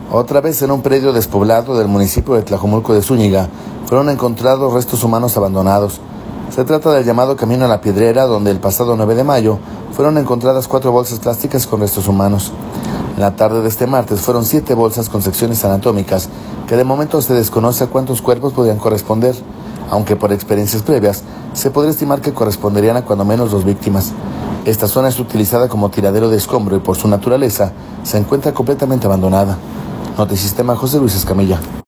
Otra vez en un predio despoblado del municipio de Tlajomulco de Zúñiga fueron encontrados restos humanos abandonados. Se trata del llamado Camino a la Piedrera, donde el pasado 9 de mayo fueron encontradas 4 bolsas plásticas con restos humanos. En la tarde de este martes fueron 7 bolsas con secciones anatómicas, que de momento se desconoce a cuántos cuerpos podrían corresponder, aunque por experiencias previas se podría estimar que corresponderían a cuando menos 2 víctimas. Esta zona es utilizada como tiradero de escombro y por su naturaleza se encuentra completamente abandonada. Notisistema, José Luis Escamilla.